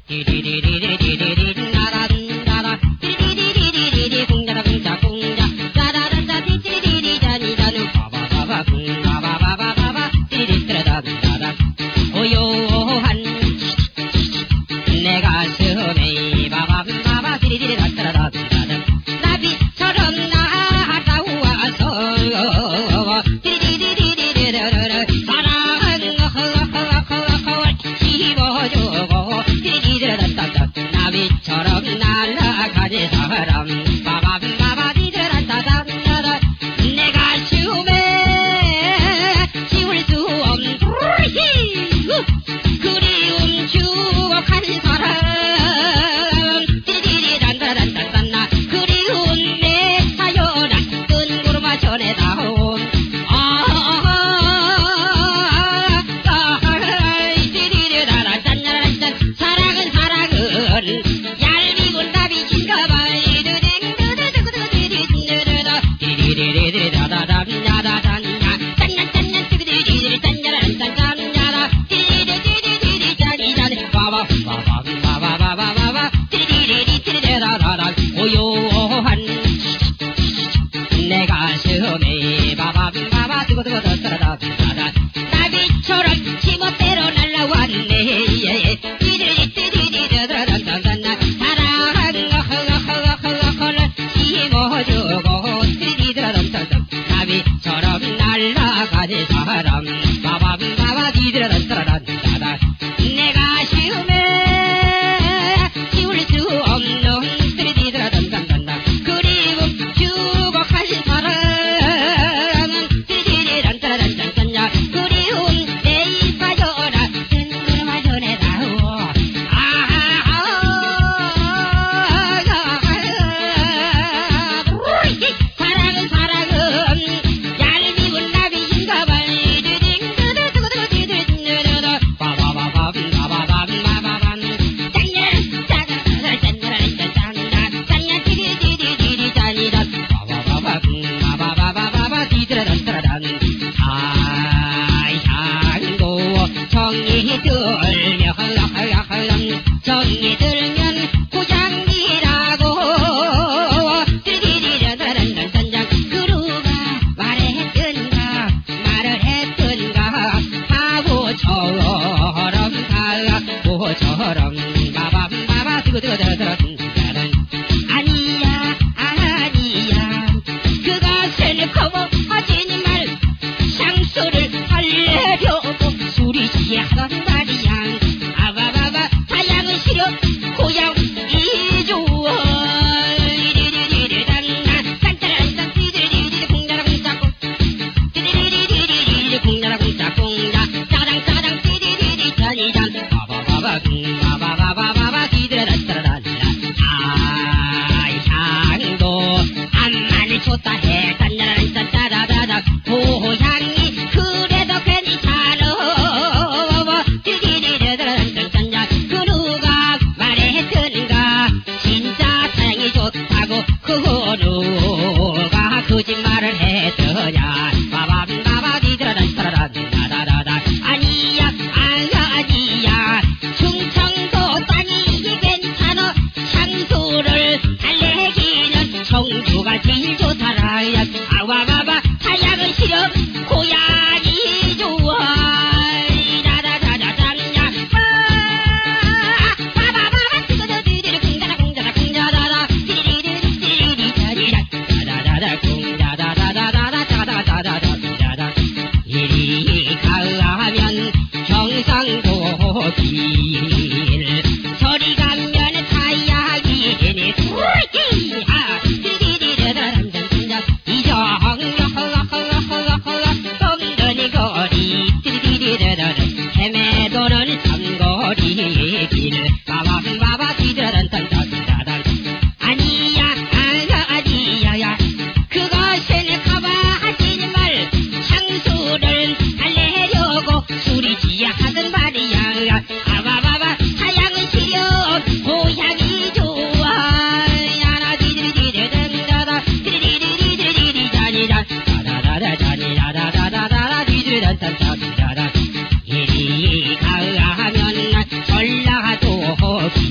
이리 가면 전라도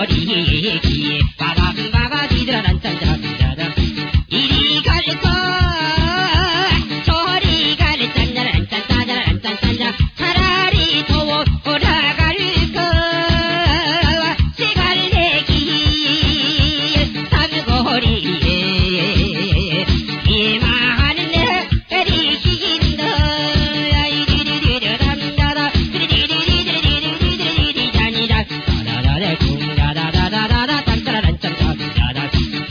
소리기 바밤바바 디드라란 짠짠짠짠 이리 갈거 저리 갈 짠짠 짠짠 짠짠 차라리 더 돌아갈거 세갈래기 삼거리에 이만한 내리 희긴다 이리리리리 담다다 디리리리리리리리리리 잔이다 다다다다 궁다다다다다 짠짜란 짠짜다다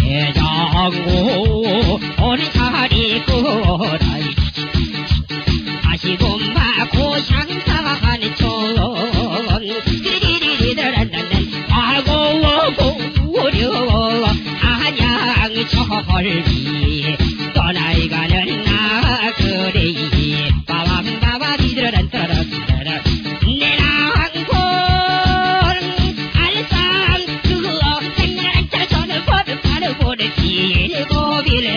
대장고 오늘 사리고라이 다시곰마 고향사하는 촌 디리리리리리란란란 과거고려 한양 철비 떠나가는 나그리 빠밤바바 디드란 따라따라 내 낭골 알쌈 그거 생각한 저는 버릇 바로 보는 길고비를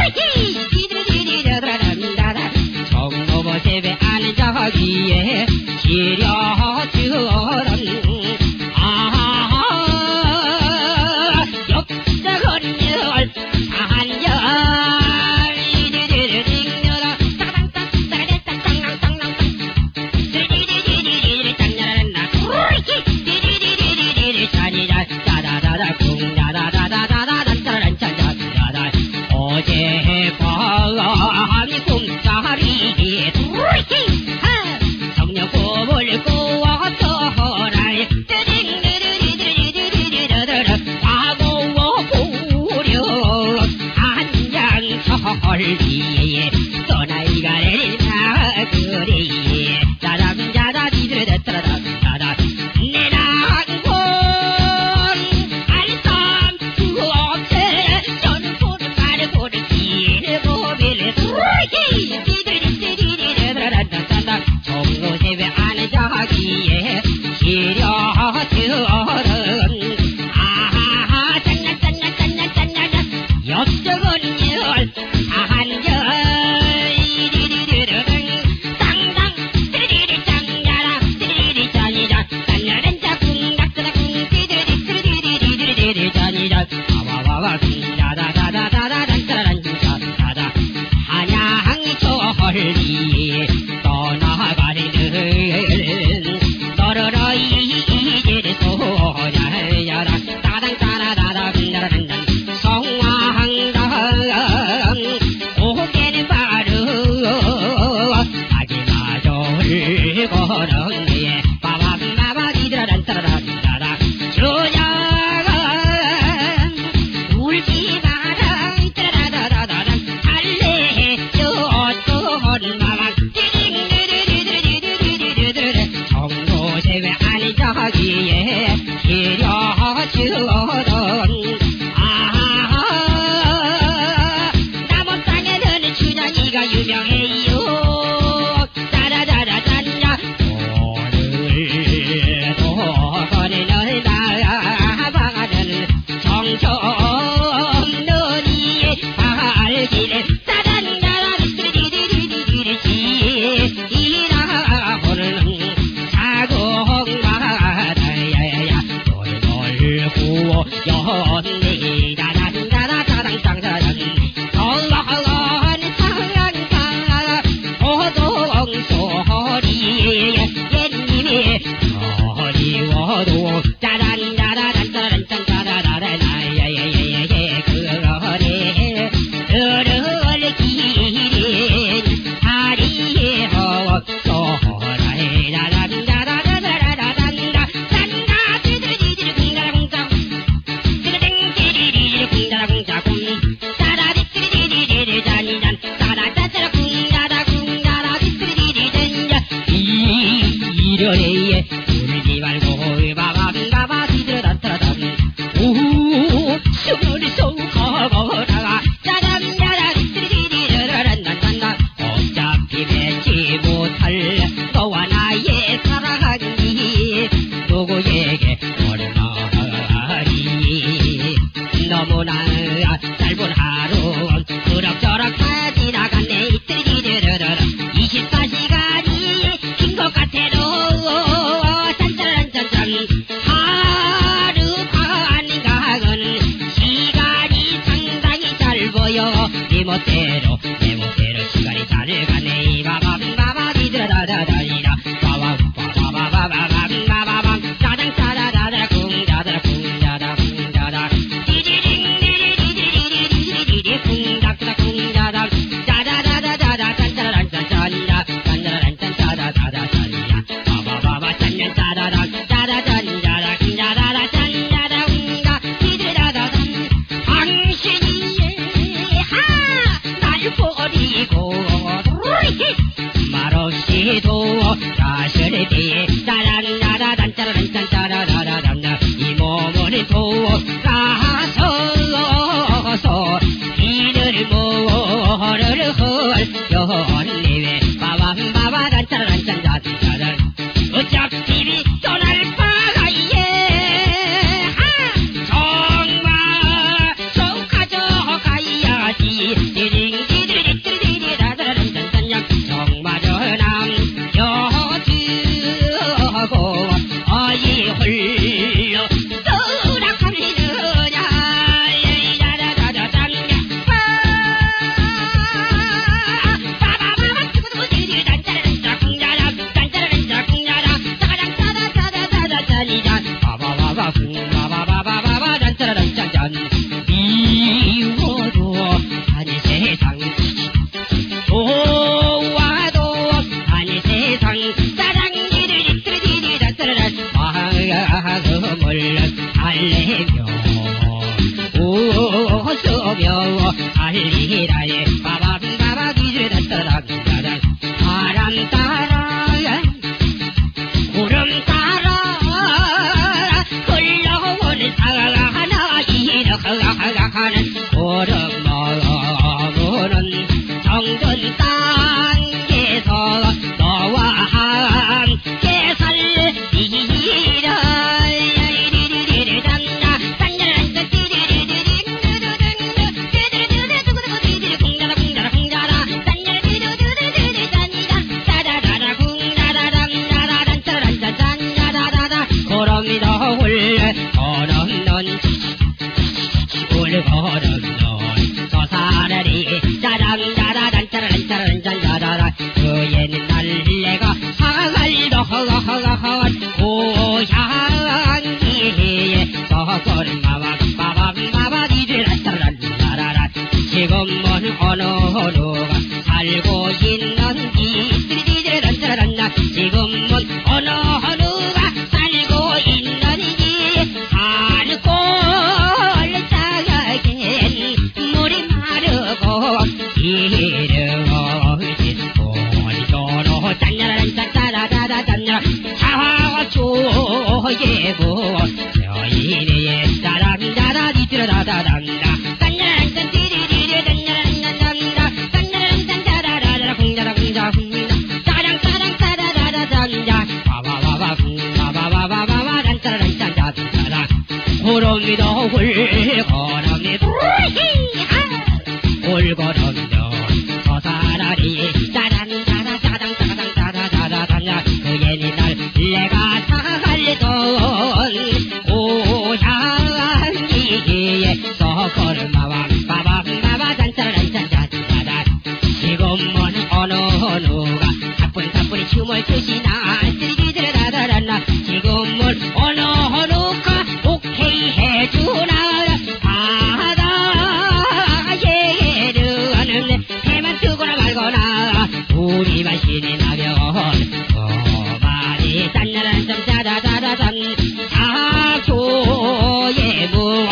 디드리디드라란다라 정모버셉에 앉아기에 시려주런 역사건열 한열 이리리리리리라 땅땅땅땅땅땅땅땅땅 디리리리리리리 짠나라나 디리리리리리리 짠이라 따다다다 쿵다다다다다다 짠짜란짠짠짜다 어젯밤이 꿈자리에 성녀 꿈을 꾸었더라 디리리리리리리리리리리라 과거와 고려 한양 철비에 떠나가는 나그리 짜담짜다 디드르다따라다따라 내 낭골 알쌈 구업체 저는 보는 말을 보는 길고비를 디드리디리리리라란다따라 정로세에 앉아기에 시려주런 짠나짠나짠나짠나짠나 역적은열 한열 이리리리르릉 땅땅 디리리리 짱야라 디리리리 짠이자 짠야란자 쿵닥뜨다쿵 디리리리리리리리리 짠이자 아와와와 쿵다다다다다다 짠짜란짠짜다 한양 철리 떠나가는 너러러 이제를 소냐야라 따당따라다다 빙다라단단 성황당 고개는 바로 아기마저를 걸었네 빠밤바바 디드라란 따라란따라 주야가 울지 마라 따라다다다단 달래줘 촌마만 디딩디디디디디디디디디 정로세에 앉아기에 시려주던 남원 땅에는 춘향이가 유명해요 따라다라단야 오늘도 거리는 나방하는 정청눈이 밝기를 따단다란 디디디디디디디 이라고는 사공마다야야 놀고 연니 다단다다다당당다단 얼렁얼렁 상강가 호동소리 옛님이 어리워도 따단다다단다단단다다다다야야야야야 그러네 들을 길인 다리에 허소라해 다단다다다다다단다 단다 디디디디 궁다라궁자 디디딩디디디 궁다라궁자궁 따라디디디디디 잔이잔 따라따따라 궁다라궁다라 디디디디 잔자 이련에 울지 말고 바밤바바 멋대로 내 멋대로 시간이 잘 가네 바밤바바 디드라다다다리라 바밤바바바바밤바밤 짜장 짜다다다 쿵다다다 쿵다다 쿵다다 디디링 디디디디디디디디디 쿵닥다 쿵다다 짜다다다다다 짠짜라란 짠짠다 짠짜라란 짠짜다다다 짠이야 바바바바 짠짠 짜다다 짜다 짠짜라 쿵다다다 짠짜다 쿵다 디드라다다 당신이 날 버리고 말없이도 다스릴 때 짜란짜라단 짜라란 짠짜라라라란다 이 몸을 돌아서서 이를 모를 헐연리에 바밤바바단 짜라란 짠짜라란 어차피 떠날 바가 정말 가져가야지 디링디리리리리라라란 짠짠냥 정마저 남겨두고 어이 홀려 떠나가리느냐 야야야야야야 빠바바바 두구두구디리 짠짜라란짜 쿵야라 짠짜라란짜 쿵야라 짜가장 짜다짜다짜다 짠이자 바바바바 쿵바바바바바 짠짜라란 짠짠 미워도 아니 세상 좋아도 아니 세상 짜장이를 이뜨리디리 짠짜라란 마음을 달래며 웃으며 달리라에 바밤바바 기를 짠짜라란 짜장 바람 따라 구름 따라 흘러오는 사하나 이러가가가는 구름 넘어오는 정든 땅에서 너와 함께 살리라 리리리리리 짠나 짠나란짠 띠리리리리 띠리리리리 쿵다라 쿵다라 쿵다라 짠나리리리리리 짠이다 짜다다다 쿵다라람다라란 짜란짠 짠다다다다 구름이 더 올래 걸었는 울걸었는 저 사라리 짜란짜라란 짜라란 짜라란 짠다다다 그에는 날래가 사갈도 허가허가허한 고향기에 서거리마와 바밤바바 디드란 짜라란 짜라란 지금은 어느 누가 살고 있는지 디드란 짜라란 지금은 어느 누가 살고 있는지 알골 짜가겐 물이 마르고 이르어진 고리도로 짠냐라란 짠짜라다다 짠냐 사와초예고 여인의 짜란짜라 디드라다다단다 짠냐란 짠 띠리리리 짠냐란 짠짠다 짠냐란 짠짜라라라 쿵자라 쿵자 쿵자 짜랑 짜랑 짜라라라 짠자 바바바바 쿵바바바바바 짠짜라란 짠자 짠짜라 구름이 더 굴거름이 굴거름도 저 사라리 짜란짜라 짜당 짜당 짜다짜다 짠자 그애니 날 내가 살던 고향기에 서거름마와 바밤바바 짠짜라란 짠짜짜다 지금은 어느 누가 사뿐사뿐히 춤을 추시나 띠리디드라다라나 지금은 어느 누가 오케이 해주나 바다에 들어가는 해만 뜨거나 말거나 우리만 신이 나면 많이 짠나란 짠 짜다다다단 사교에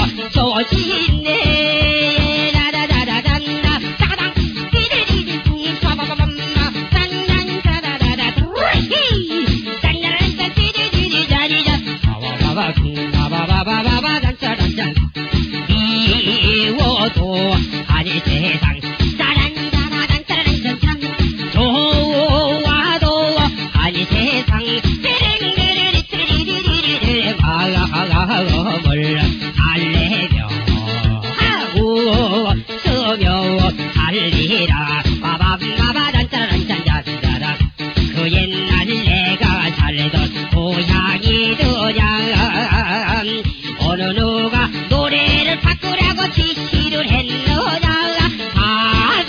무엇소신네 다다다다단다 짜당 띠리리리 빠바바밤마 짠짠 짜다다다 짠나란 짠 띠리리리 자리자 바바바바 바바바바바 짠짜란짠 미워도 아니 세상 짜란짜라단 짜란짠짠 좋아도 아니 세상 띠링리리리 띠리리리리 마음을 달래며 웃으며 달리라 바밤바바 짠짜란짠짠짜라 그 옛날 내가 살던 고향이더냐 어느 누가 노래를 바꾸라고 지시를 했느냐 바다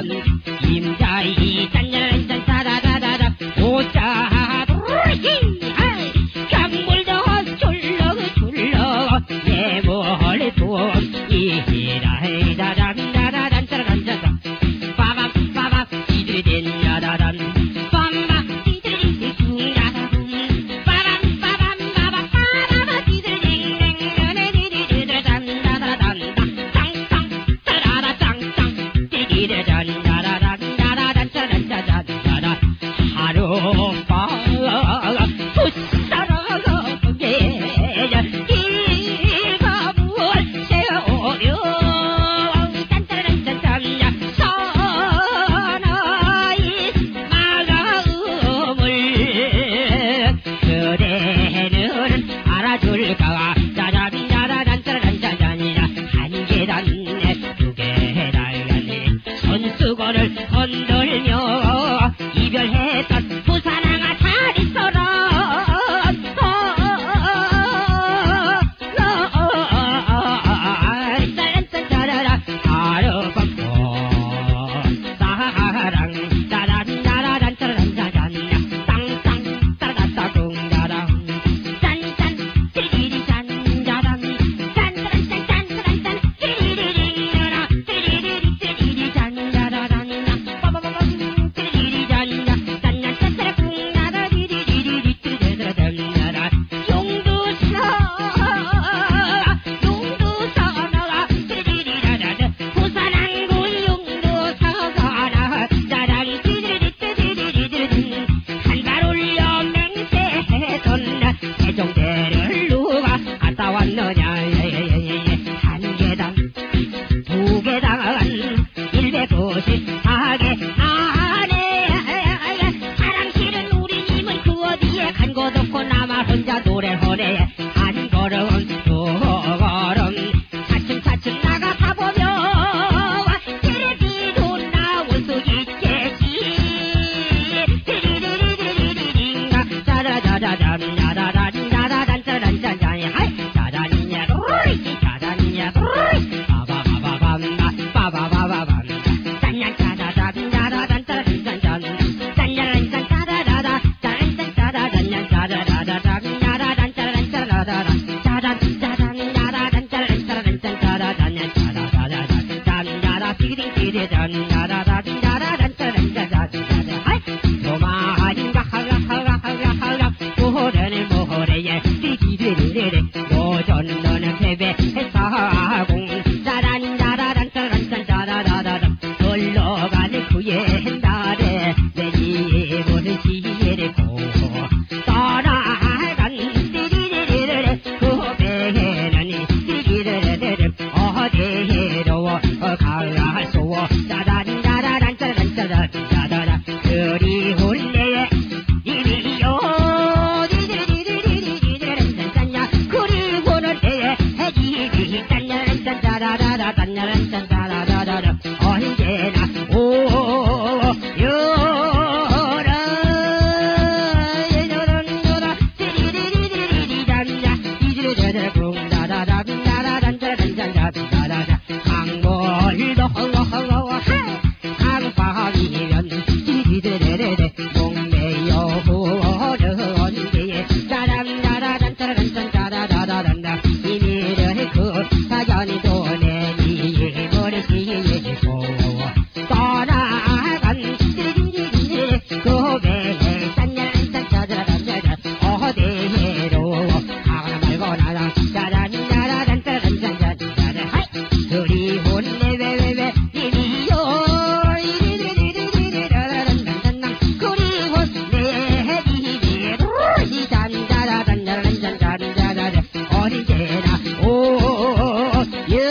임자이 짠짠짠 따다다다다 날 혼자 노래하네. 한 걸음 두 걸음 차츰차츰 나가다 보면 테레비도 나올 수 있겠지. 짜라자자잔 야다단 야다단 짜란짠짠 하이 짜잔이야 도리 짜잔이야 도리 바바바바밤바 바바바바밤 짠짠 짜자잔 야다단 짜란짠짠 짠야란짠 짜라라라 짠짠 짜라잔 짜라라라잔 야다단 짜란 짜라라라 짜잔 짜잔 야다단 짜란 짜란 짜라잔 짜라라라 짠 야다 띠디띠디 짠 야다단 야다단 짜란 짜잔 하이 도마인가 하가 모래는 모래에 띠디디디디 도전너는 패배사공 짜란 짜라란 짜란 짜라라라 흘러가는 그의 날에 내 입을 지르고 떠나간 띠디디디디 그 배는 띠디디디디 어디로 가소 짜란 짜라란 짜란 짜란 짜라라 그리운 내 입이요 언제나 오여라 강물도 강바위면 디디디디디 목매여 오르는데 짜란짜라란 짜란짠 짜라라란다 이미를 그 사연이도 내 입을 지고 떠나간 띠리리리리 그 배에 짠짠짠 짜라란짜란 어디로 가거나 말거나 짜란짜라란 짜란짠짠 짜란 하이 그리운 내 왜왜왜 이리요 이리리리리리라란 짠짠 그리운 내 입이 짠짜라란 짠짠짠짠 언제나 오여라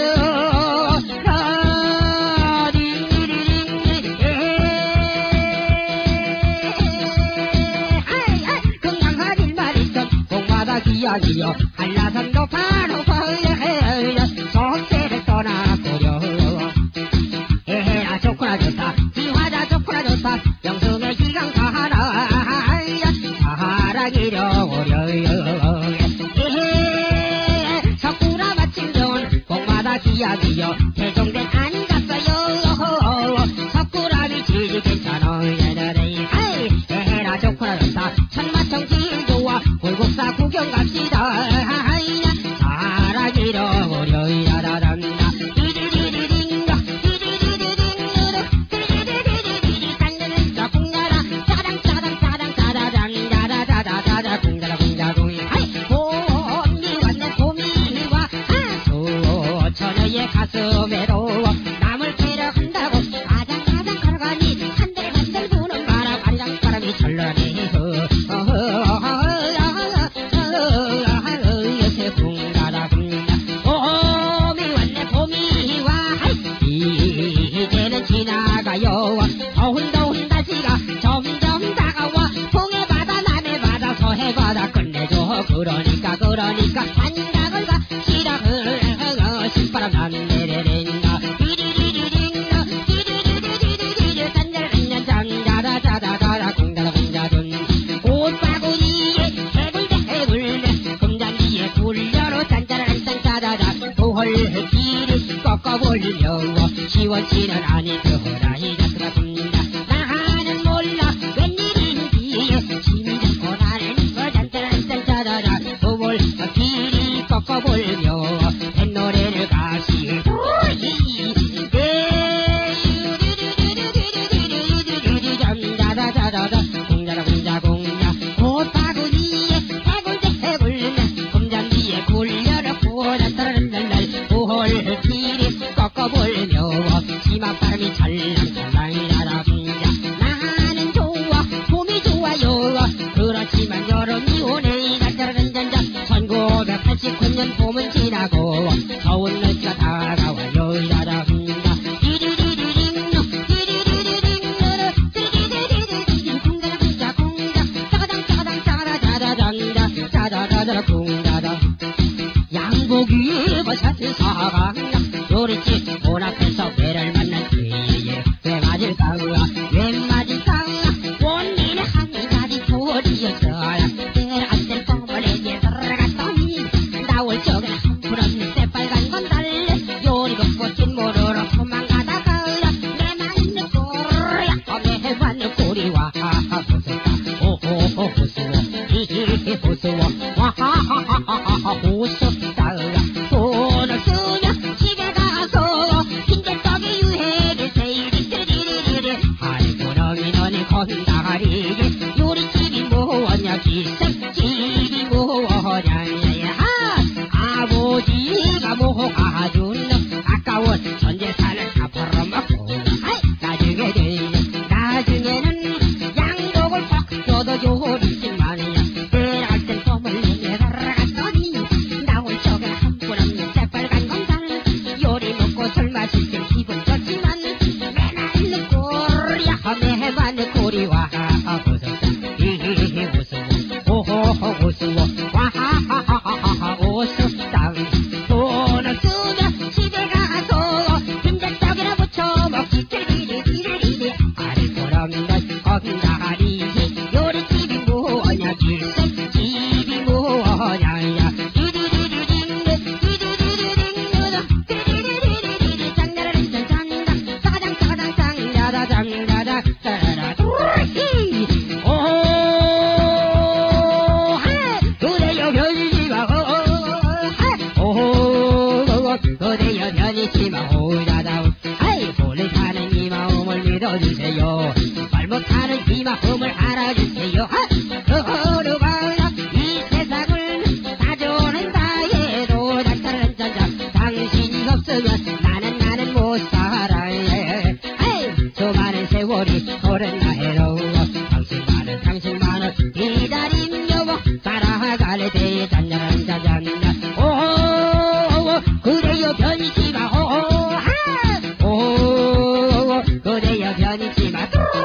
긍량하길 말했던 공마다 기약이여 한라산도 바로 버려해요 속세를 떠나고려 에헤라 좋구나 좋다 지화자 좋구나 좋다 영승의 기강 가하라 사랑이려 오려요 에헤 석구라 마침 좋은 공마다 기약이여 대종된 안 갔어요 석구라미 지지 괜찮아 에헤라 좋구나 좋다 천마청 질 좋아 골국사 구경 갑시다 사랑이려 오려야라란다 디디디디딩가 디디디디딩가 디디디디디디 짠짠짠 공야라 짜랑짜랑짜랑 짜라랑 야라다다다다 공자라 공자공이 하이 봄이 왔네 봄이 와 소천의 가슴에로 남을 데려간다고 아장아장 걸어가니 한들 부는 바람 아리랑바람이 철러니 요새 공자라 공자 봄이 왔네 봄이 와 이제는 지나가요 더운 날씨가 점점 다가와 동해 바다 남해 바다 서해 바다 끝내줘 그러니까 한강을 가 시락을 신바람 난 내려낸다 디디디디딩가 디디디디디디디 짠짠짠짠 짜라짜라짜라 공자라 공자든 꽃바구니에 해굴대 금잔디에 굴려로 짠짜란짠 짜라라 도헐길이 꺾어버리려 시원치는 아니 그호라이 자스라습니다 나는 몰라 웬일인지 짐이 잡고 나는 거 짠짜란짠 짜라라 도헐길이 꺾어버리려 뱃노래를 가시도 공자라 공자 공자 꽃바구니에 해굴대 금잔디에 굴려라 보란따라란날 도헐길이 꺾어버리며 치맛바람이 찰랑 쿵다다라 쿵다다 양복 입어 셔츠 사강 요리집 문 앞에서 배를 만난 그의 왜 맞을까 왜 맞을까 원인의 한 가지 도리였어야 내한테 꼬물에게 들어갔더니 나올 적엔 한풀 없는 새빨간 건 달래 요리 걷고 찐모르러 도망가다가 내 맞는 꼬리야 내 맞는 꼬리와 호수다 오호호 호수워 히히히 호수워 와하하하하하 호수다 돈을 쓰면 집에 가서 흰개떡이 유해를 세이리리리리리 아이고 너희 건다리게 요리집이 뭐냐 기생집이 뭐냐 아버지가 모아준 아까운 전재산을 다 벌어먹고 나중에는 양복을 팍 껴도 요리집만이야 내려갈 땐 껌을 내려갔더니 나올 적에 한푼 없는 새빨간 건달 요리 먹고 술 마실 땐 기분 좋지만 내 맞는 꼬리야 내 맞는 꼬리와 호수다 히히히 호수워 오호호 호수워 와하하하하하 호수다 돈을 쓰면 집에 가서 빈대떡이나 부쳐 먹지 띠리리리리리 아리꼬럼 널 건다리 요리집이 뭐냐 길생집이 뭐냐 그대여 변이지마 오다다 아이 볼을 타는 이 마음을 믿어주세요 말 못하는 이 마음을 알아주세요 그 어루가 이 세상을 다져오는 다해도 짠짠짠짠 당신이 없으면 나는 못 살아 아이 수많은 세월이 오랜 나해로 당신만을 기다리며 살아갈 때 짠짠짠짠 그대여 변이지마 그대여 변이지마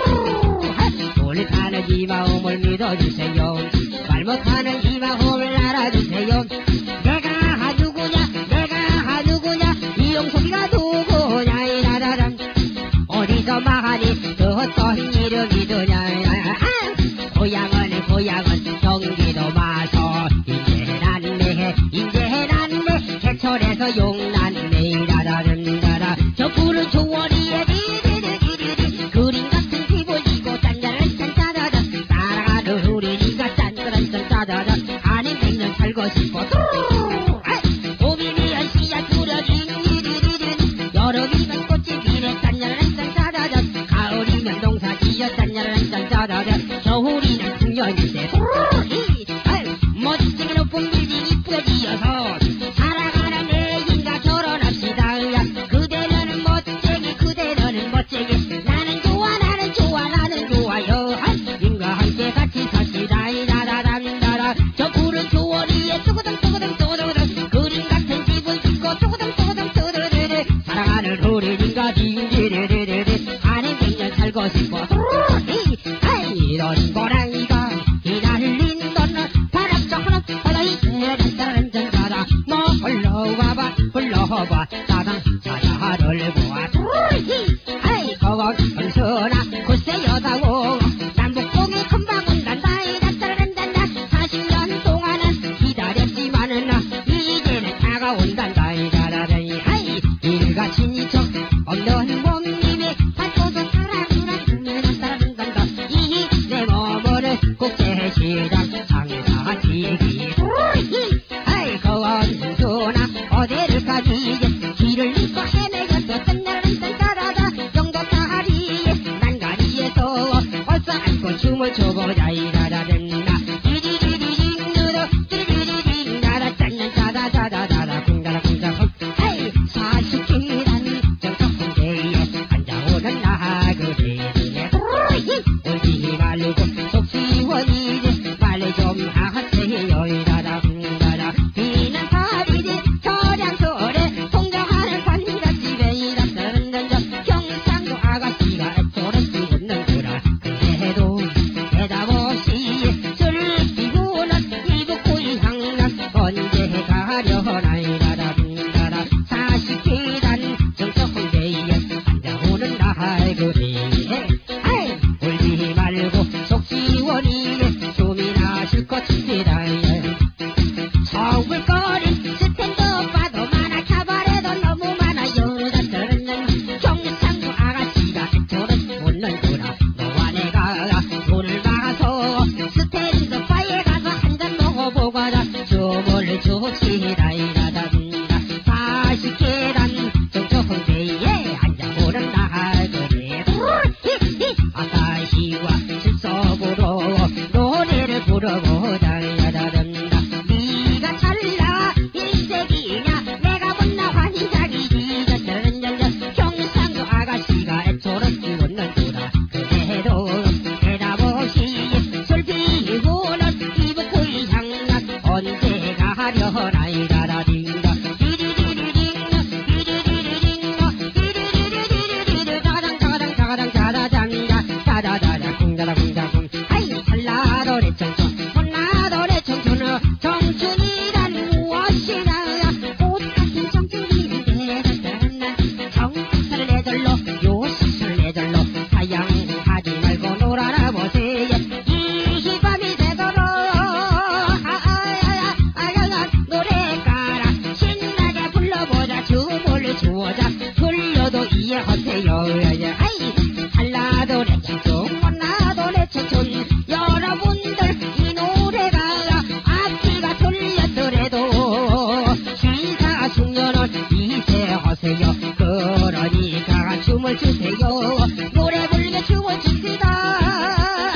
돌 타는 이 마음을 믿어주세요 말 못하는 이 마음을 알아주세요 내가 누구냐 이용석이가 누구냐 이라라람 어디서 많이 듣던 이름이 드냐 고향은 경기도 마서 인제 난네 개천에서 용난네 라라른다라 저 푸른 조원이에 디디디디디 그림 같은 집을 지고 짠짠짠짜다다 따라가는 우리니까 짠짠짠짜다다 아닌 백년 살고 싶어 봄이면 씨앗 뿌려진 디디디디 여름이면 꽃이 피네 짠짠짠짜다다 가을이면 농사 지어 짠짠짠짜다다 겨울이면 풍년인데 멋지게 높은 빌딩 이쁘게 지어서 살아가는 애인과 결혼합시다 그대는 멋지게 나는 좋아요 인과 함께 같이 삽시다 이라라람다라 저 푸른 조원이에 뚜구덩 그림 같은 집을 짓고 뚜구덩 사랑하는 우리인가 딩디리리리리 아는 백년 살고 싶어 이런 고랑이가 휘날린 건 바람처럼 바다이 짠짠짠짜라 너 불러봐 따당 사자를 보아 거건 은수나 굳세 여다고 남북공이 금방 온단다 40년 동안은 기다렸지만은 이제는 다가온단다 일같이 니척 없는 몸님이 밟고서 살아두란다 내 몸을 국제시장 상에다 지기 거건 은수나 어디를 가지 길을 잃고 헤매겼어 짠짜라다 영도 다리에 난가리에서 얼싸 안고 춤을 춰보자 이라라든나 디디디디딩 누르 디디디딩 나라 짠짠짜다다다다 쿵다라 쿵다쿵 사숙기란 정석공대에 앉아오는 나그대들의 울지 말고 속 시원이지 빨리 좀 하세요 이라라 비는 사비지 저장소래 통정하는 관가집에 이라서는 경상도 아가씨가 애초를 웃는구나 그래도 대답 없이 슬피고는 이북 고향 꽃입니다. 서울거리 스탠드 봐도 많아 카바레도 너무 많아요. 경상도 아가씨가 저런 못는구나. 너와 내가 돈을 막아서 스탠드 바에 가서 한잔 먹어보고자 춤을 춥시다. 다시 계단 정초홍대에 앉아보는 나그네 아다시와 즉석으로 노래를 부르고자. 네가 찰나 일색이냐 내가 못나 환장이지. 경상도 아가씨가 애초를 띄웠는구나. 그래도 대답 없이 술 피우는 이부터의 향락 언제 가려나. 그러니까 춤을 추세요. 노래 부르며 춤을 춥시다.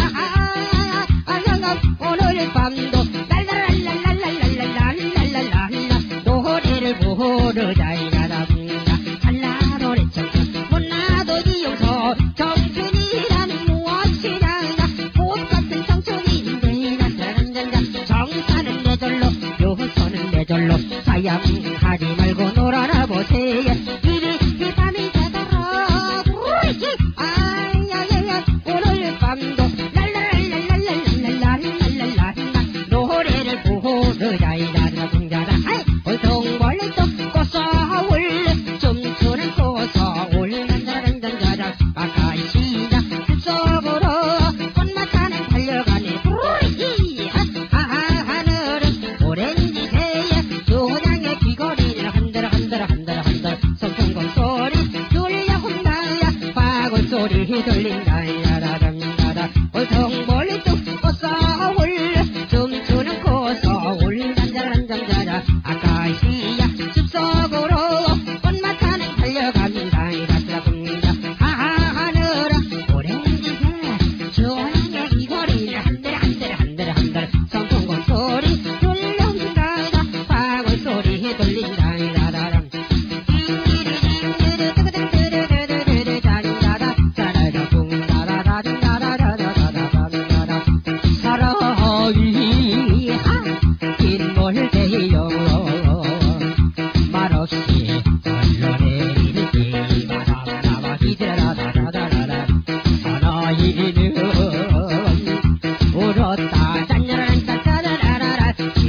오늘 밤도 랄랄랄랄랄랄랄랄랄랄랄라 노래를 부르자. 찰나 노래 청춘 못나도 이용서 청춘이란 무엇이냐. 꽃같은 청춘인데 정사는 내 절로 요서는 내 절로 사양하지 말고 놀아라 보세요. 이 밤이 되도록 오늘 밤도 랄랄랄랄랄랄랄랄랄라 노래를 부르자. 벌통벌통 꽃서울 춤추는 꽃서울 난자란잔자자 아가씨가 숲속으로 꽃마타는 달려가네. 하늘은 오렌지새에 조냥의 귀걸이를 한들 성풍금 소리 들려온다야 박을 소리 들린다. 벌통벌통 꽃서울 춤추는 꽃서울 난자란잔자자 아가씨야 숲속으로 꽃마타는 달려갑니다. 하늘은 오렌지새 조향의 귀걸이를 한들 성풍금 소리 들려온다. 박을 소리 들린다. 울었다 짠짜라란짜짜라라라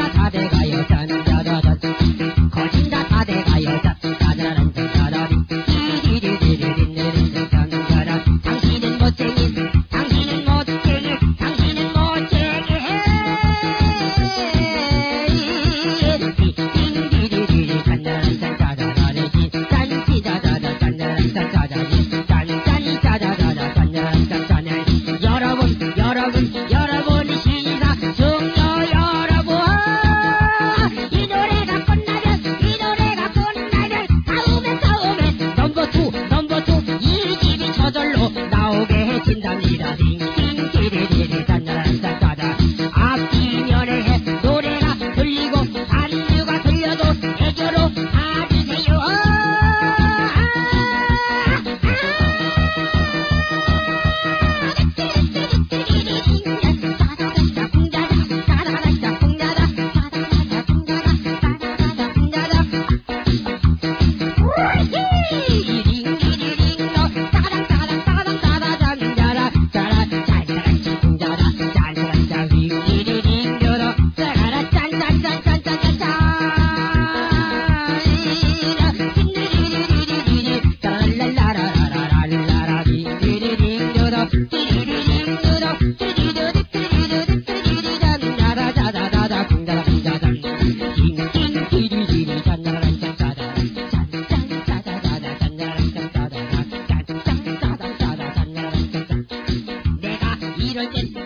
거진다 다 돼가요 짠짜자잔 거진다 다 돼가요 짠짜자잔 짠짜자리 디디디디디디디디 짠짜자 당신은 멋쟁이 당신은 멋쟁이 당신은 멋쟁이 디디디디디 짠짜자잔 짠짜자자리 짠찌자자자 짠짜자잔 짠짜자리 짠짠 짜자자자 짠짜자잔 짠짜자리 여러분 시사 성녀 여러분 이 노래가 끝나면 다음에 넘버2 이 집이 저절로 나오게 해진답니다 띵띵띠리리리 짠짜란짠짜자 앞뒤면에 해 노래가 들리고 안주가 들려도 애교로 봐주세요 내가 이럴 땐